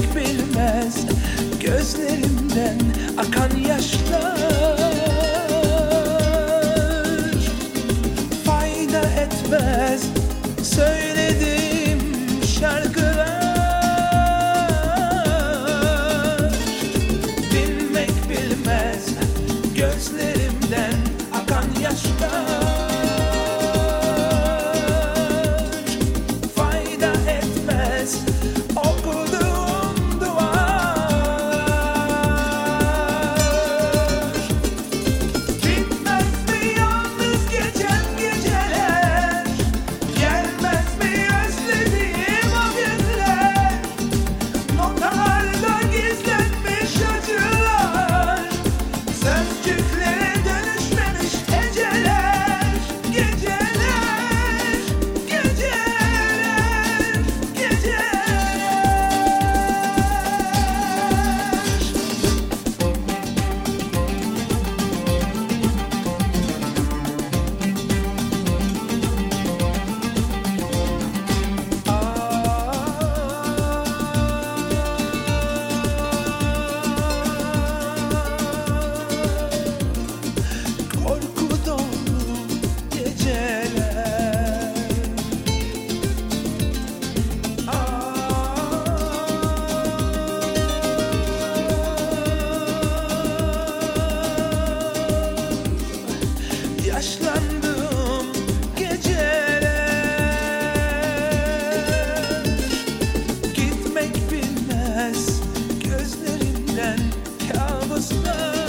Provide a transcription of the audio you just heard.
bitmek bilmez gözlerimden akan yaşlar. Fayda etmez söylediğim şarkılar. Bilmek bilmez gözlerimden akan yaşlar. Fayda etmez okuduğum duvar. Bitmez mi yalnız geçen geceler? Gelmez mi özlediğim o günler? Notalarda gizlenmiş acılar, sözcüklere dönüşmemiş heceler. Geceler, geceler, korku dolu geceler. Yaşlandığım geceler. Gitmek bilmez gözlerimden kabuslar.